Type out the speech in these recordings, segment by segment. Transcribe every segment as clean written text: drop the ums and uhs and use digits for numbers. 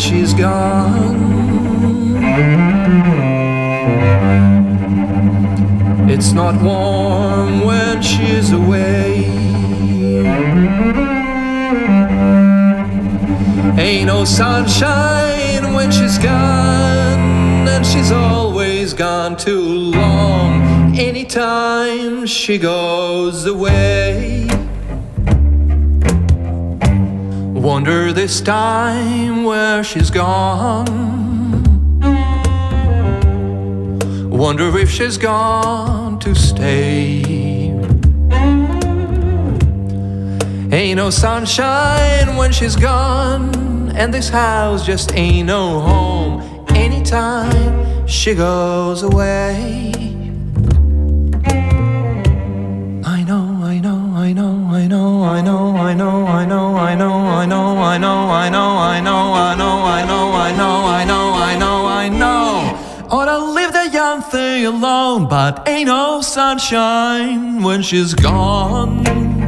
she's gone. It's not warm when she's away. Ain't no sunshine when she's gone, and she's always gone too long. Anytime she goes away. Wonder this time where she's gone. Wonder if she's gone to stay. Ain't no sunshine when she's gone, and this house just ain't no home. Anytime she goes away. I know, I know, I know, I know, I know, I know, I know, I know, I know, I know, I know, I know, I know, I know, I know, I know, I know, I know. Ought to leave the young thing alone, but ain't no sunshine when she's gone.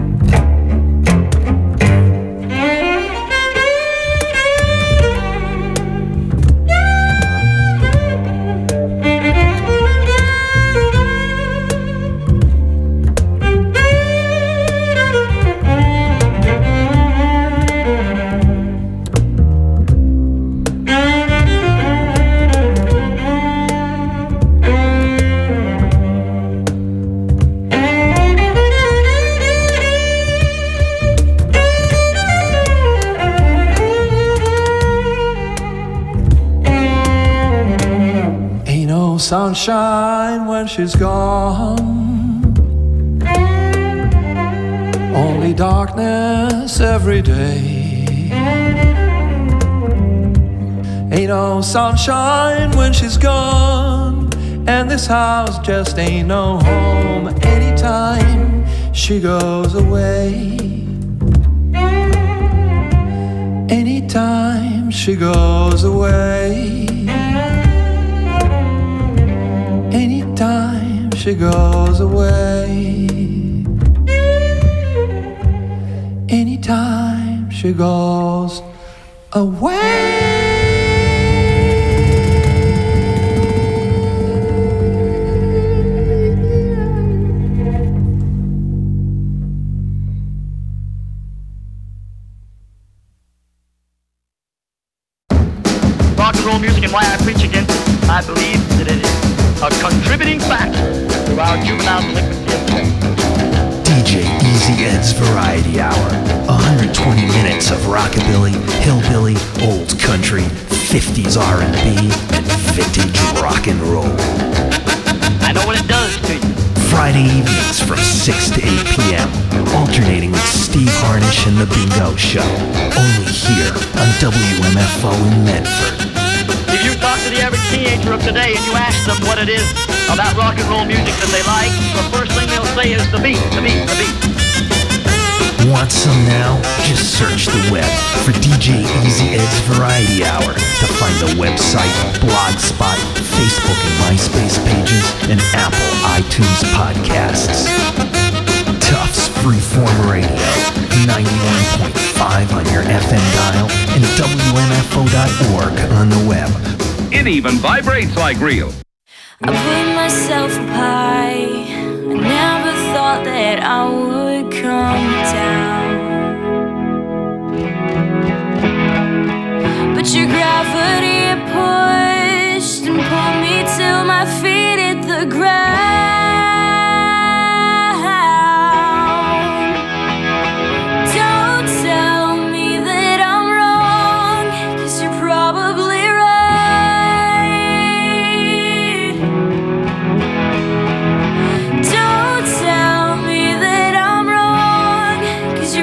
Sunshine when she's gone. Only darkness every day. Ain't no sunshine when she's gone, and this house just ain't no home. Anytime she goes away. Anytime she goes away. Anytime she goes away. Anytime she goes away. Rock and roll music and why I preach against it. I believe that it is a contributing factor to our juvenile delinquency of today. DJ Easy Ed's Variety Hour. 120 minutes of rockabilly, hillbilly, old country, 50s R&B, and vintage rock and roll. I know what it does to you. Friday evenings from 6 to 8 p.m. Alternating with Steve Harnish and The Bingo Show. Only here on WMFO in Medford. If you talk to the average teenager of today and you ask them what it is about rock and roll music that they like, the first thing they'll say is the beat, the beat, the beat. Want some now? Just search the web for DJ Easy Ed's Variety Hour to find the website, Blogspot, Facebook and MySpace pages, and Apple iTunes podcasts. Tufts Freeform Radio, 91.5 on your FM dial, and WMFO.org on the web. It even vibrates like real. I put myself up high. I never thought that I would come down. But your gravity pushed and pulled me till my feet hit the ground. Don't tell me that I'm wrong, 'cause you're probably right. Don't tell me that I'm wrong, 'cause you're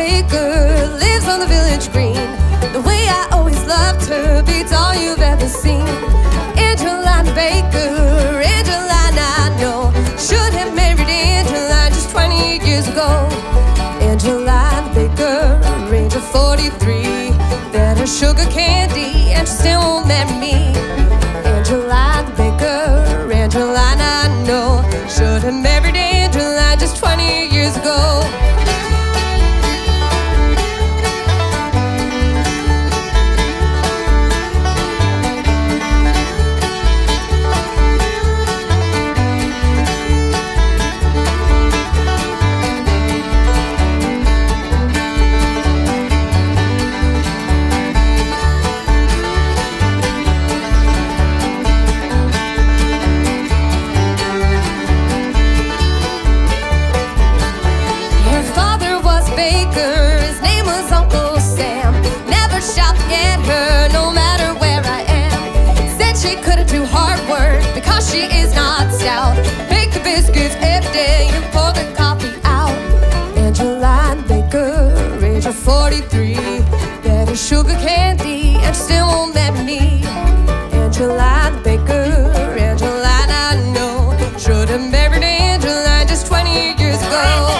Baker lives on the village green. The way I always loved her beats all you've ever seen. Angeline Baker, Angeline I know, should have married Angeline just 20 years ago. Angeline Baker, range of 43, fed her sugar candy and she still won't marry me. Angeline Baker, Angeline I know, should have married Angeline just 20 years ago. She is not stout. Make the biscuits every day and pour the coffee out. Angeline Baker, age of 43, better sugar candy and she still won't marry me. Angeline Baker, Angeline I know, should have married Angeline just 20 years ago.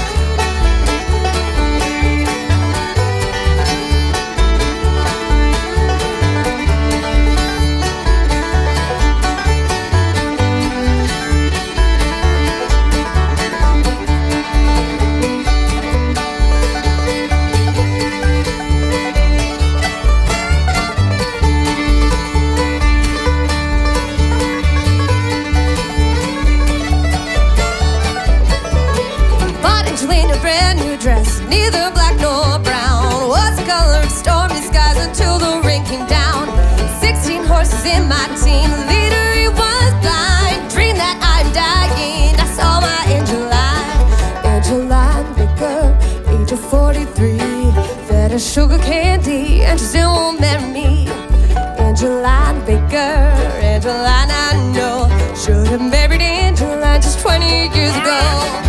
Neither black nor brown was the color of stormy skies until the rain came down. 16 horses in my team, the leader he was blind. Dreamed that I'm dying, I saw my Angeline. Angeline Baker, age of 43, fed her sugar candy and she still won't marry me. Angeline Baker, Angeline I know, should have married Angeline just 20 years ago.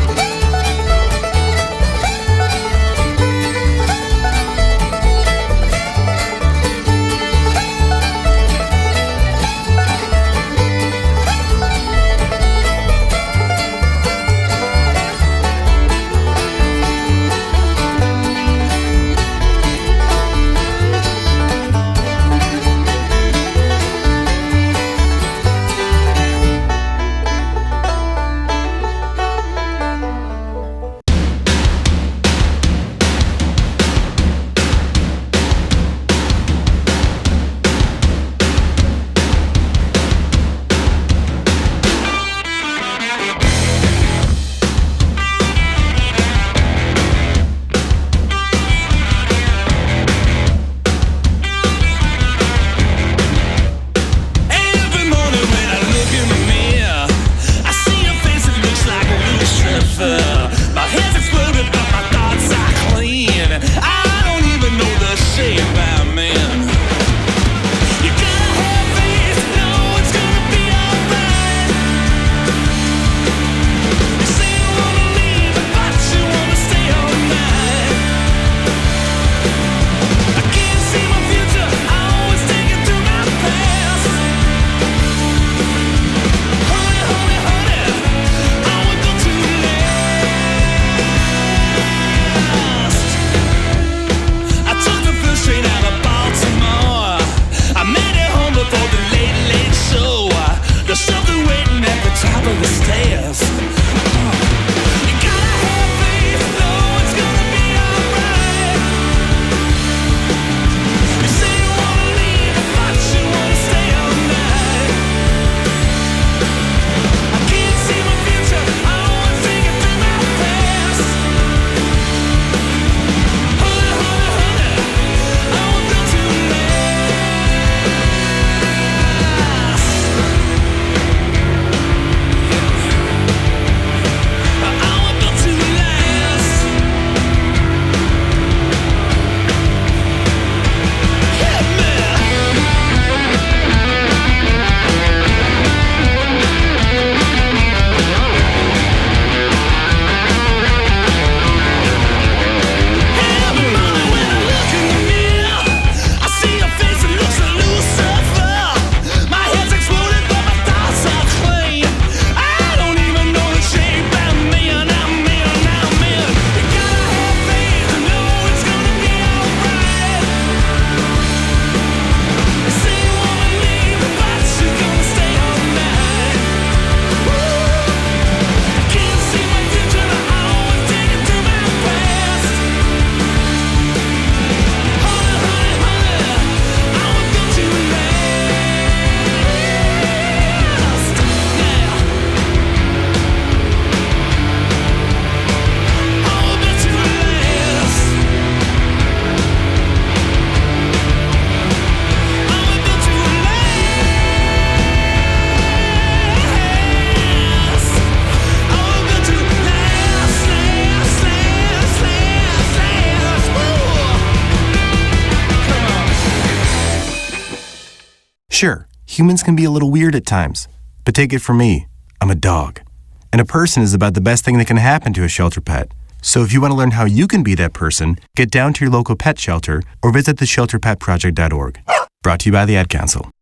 Sure, humans can be a little weird at times, but take it from me, I'm a dog. And a person is about the best thing that can happen to a shelter pet. So if you want to learn how you can be that person, get down to your local pet shelter or visit theshelterpetproject.org. Brought to you by the Ad Council.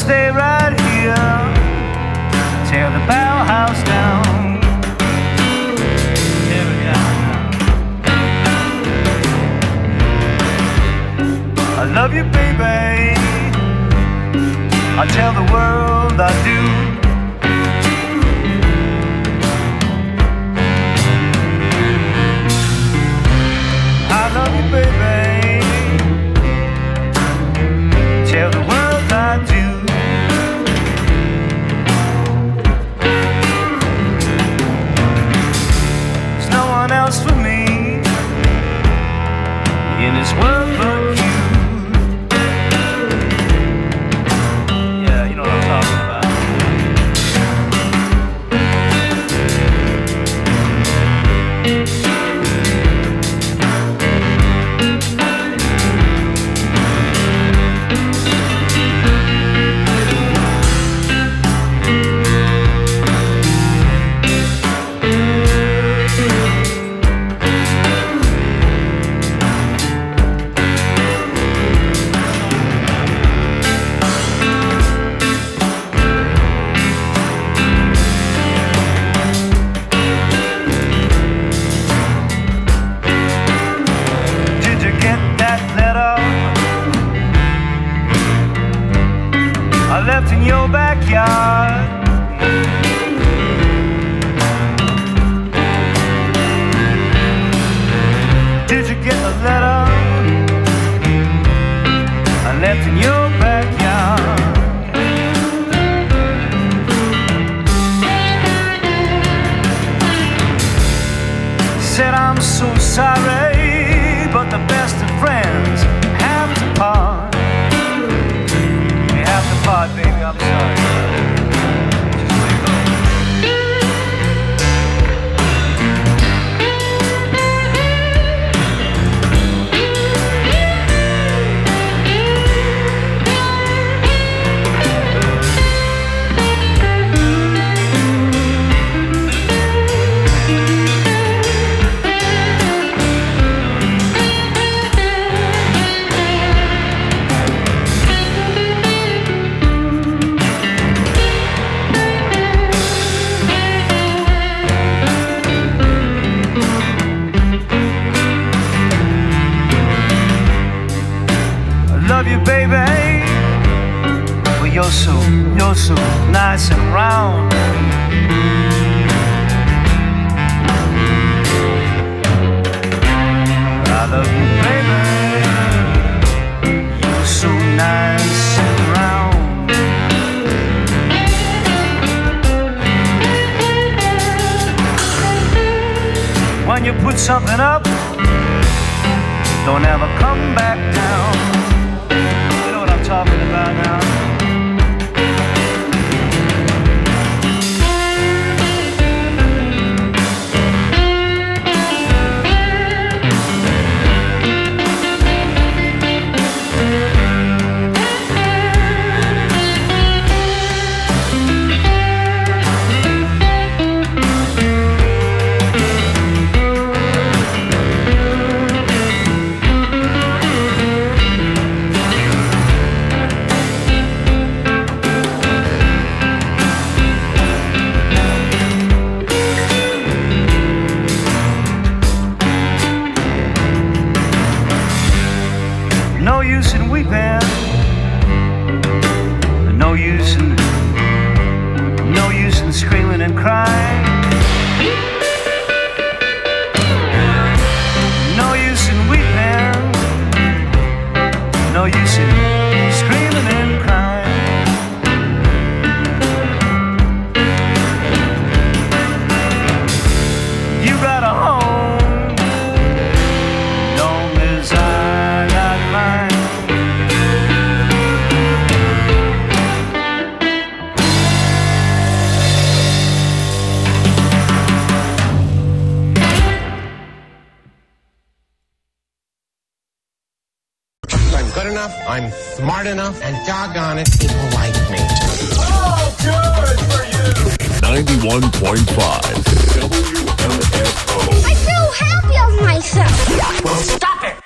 stay right here, tear the Bell House down. Tear it down. I love you, baby. I tell the world I do. I love you, baby. Tell the world I do. There's no one else for me in this world but you. Yeah, you know what I'm talking about. Left in your backyard. Did you get the letter I left in your backyard? Said I'm so sorry, but the best of friends have to part. Baby, I'm sorry. Just let it go. Love you, baby. Well, you're so nice and round. I love you, baby. You're so nice and round. When you put something up, don't ever come back down. Talking about now. No use in weeping, no use in screaming and crying. No use in weeping, no use in screaming and crying. You got a home, long as I got mine. I'm good enough, I'm smart enough, and doggone it, people like me. Oh, good for you! 91.5 WMFO. I feel happy of myself. Well, stop it!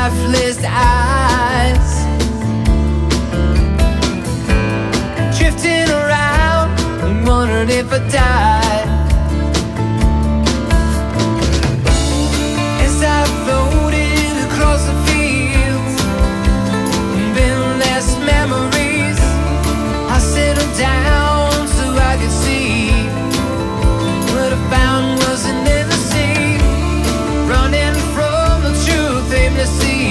lifeless eyes, drifting around and wondering if I died. As I floated across the fields, endless memories, I settled down so I could see. What I found was an endless sea, running from the truth aimlessly.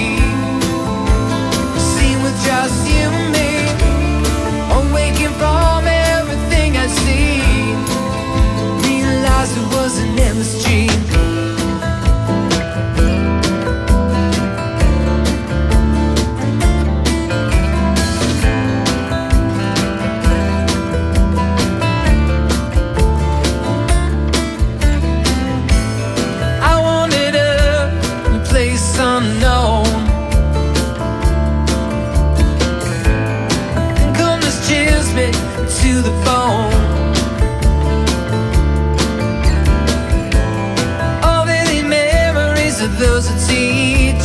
Seen with just you and me, awaking from everything I see. Realized it was an endless dream. Unknown, and coldness chills me to the bone. All the memories of those who teach,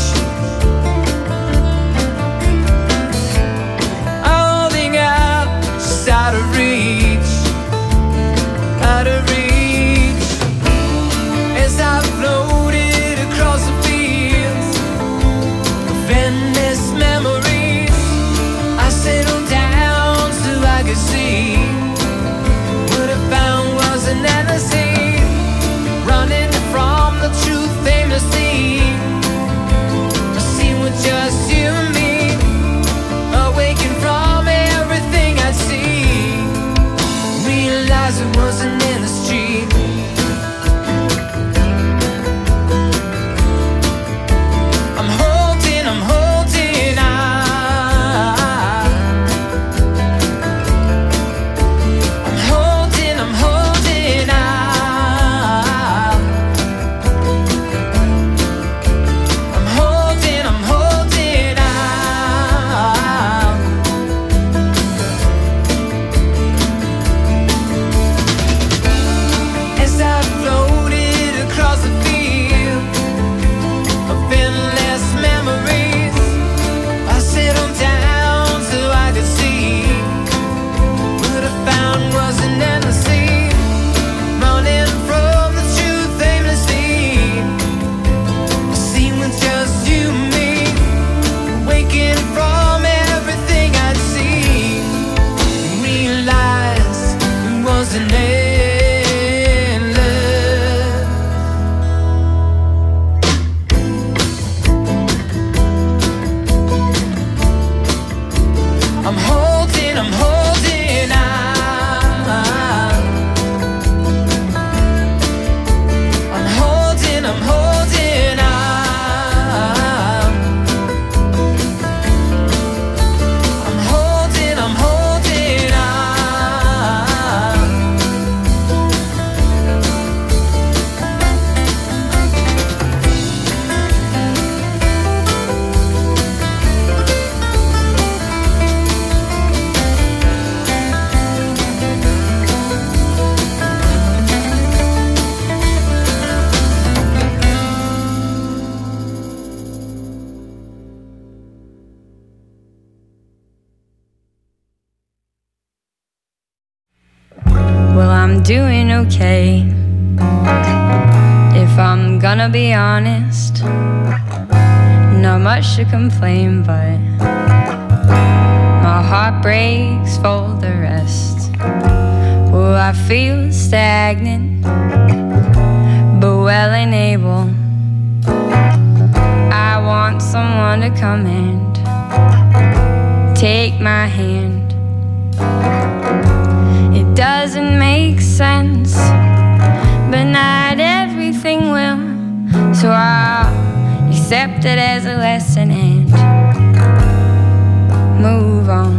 I'm holding out just out of reach, out of reach. As I floated across the endless memories, I settled down so I could see. What I found was an endless sea, running from the truth aimlessly. A scene with just you and me, awaking from everything I see. Realized it was an endless dream. Doing okay, if I'm gonna be honest. Not much to complain, but my heart breaks for the rest. Oh, I feel stagnant, but well and able. I want someone to come and take my hand. It doesn't make sense, but not everything will. So I'll accept it as a lesson and move on.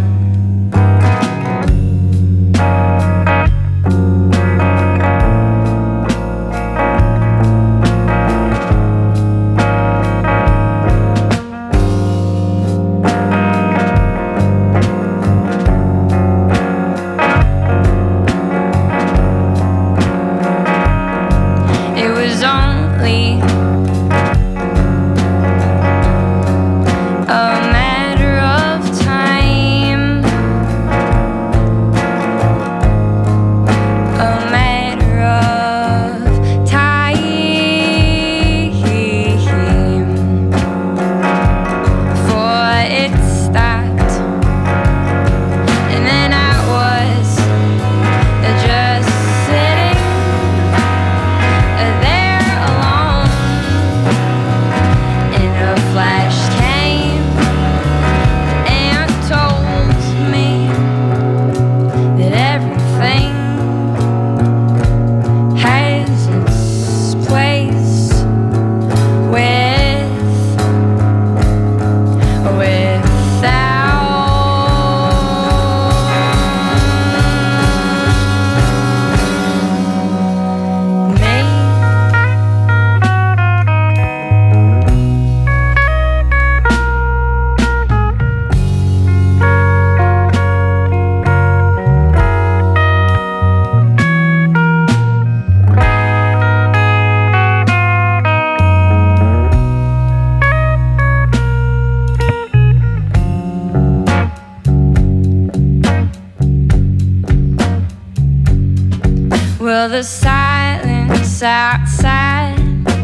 Well, the silence outside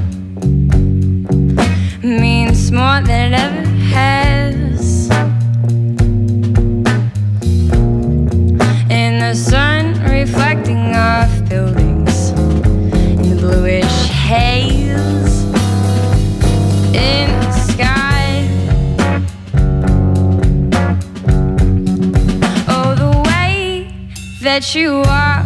means more than it ever has. In the sun reflecting off buildings in bluish haze in the sky. Oh, the way that you walk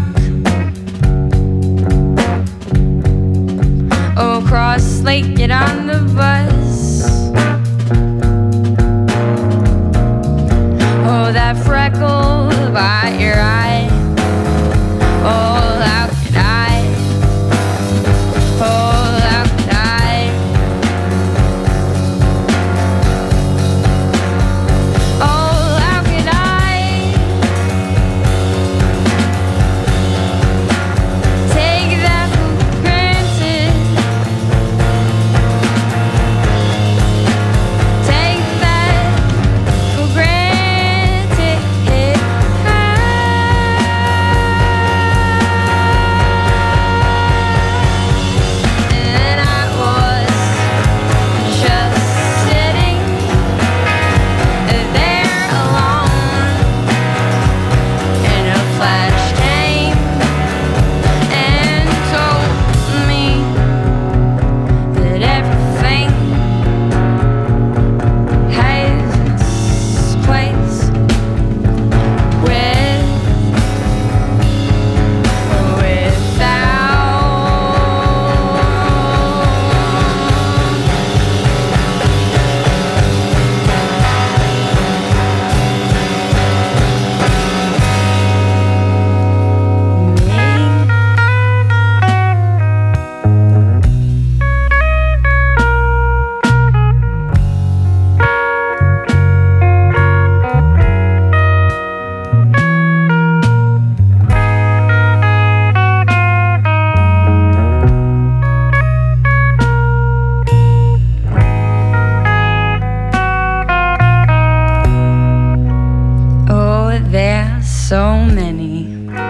across Lake, get on the bus. Oh, that freckle by your eye. Oh, how could I? Oh, how could I? Oh, how could I take that for granted? Take that for granted. And I was just sitting there alone, and a flash came and told me that everything has its place with or without. Oh, there's so many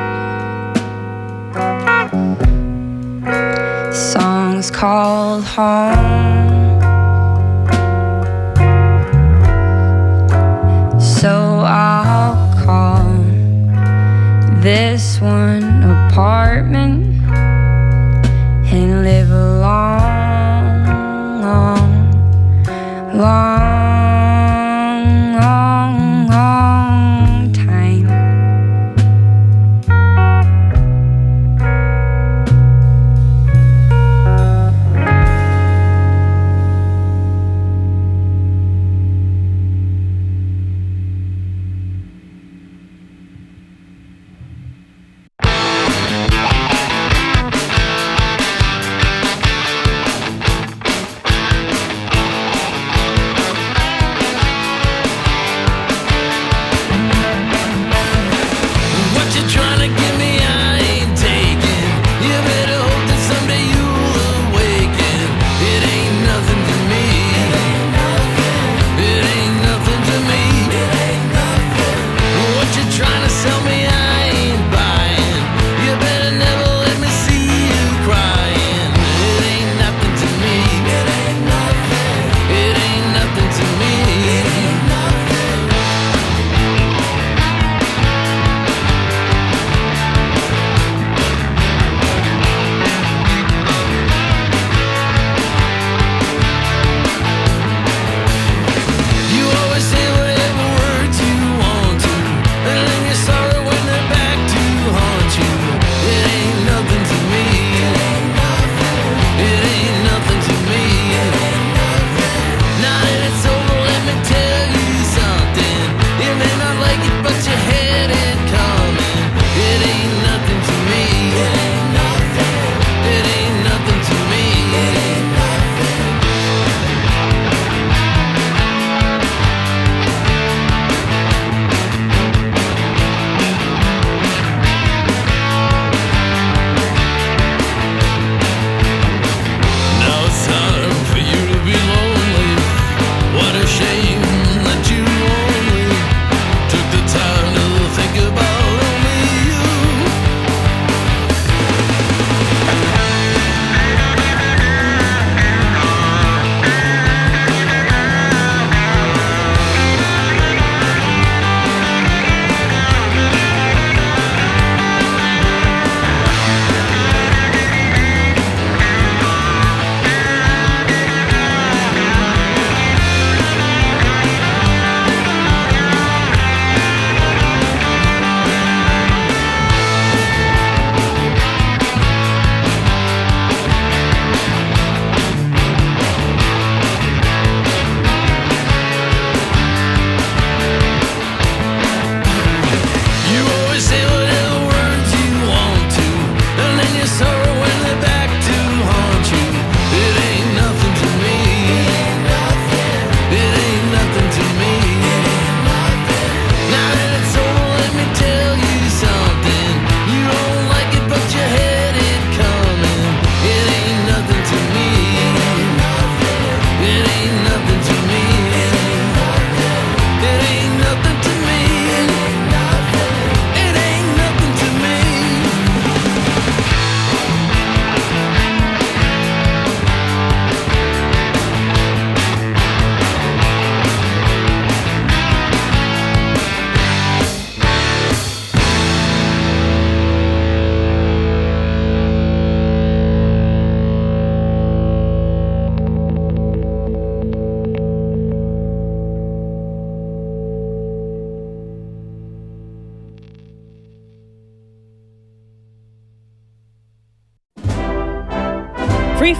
songs called home. So I'll call this one apartment and live a long, long, long, long, long time.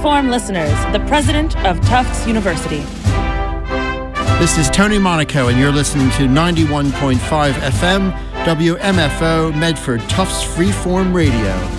Freeform listeners, the president of Tufts University. This is Tony Monaco, and you're listening to 91.5 FM, WMFO, Medford, Tufts Freeform Radio.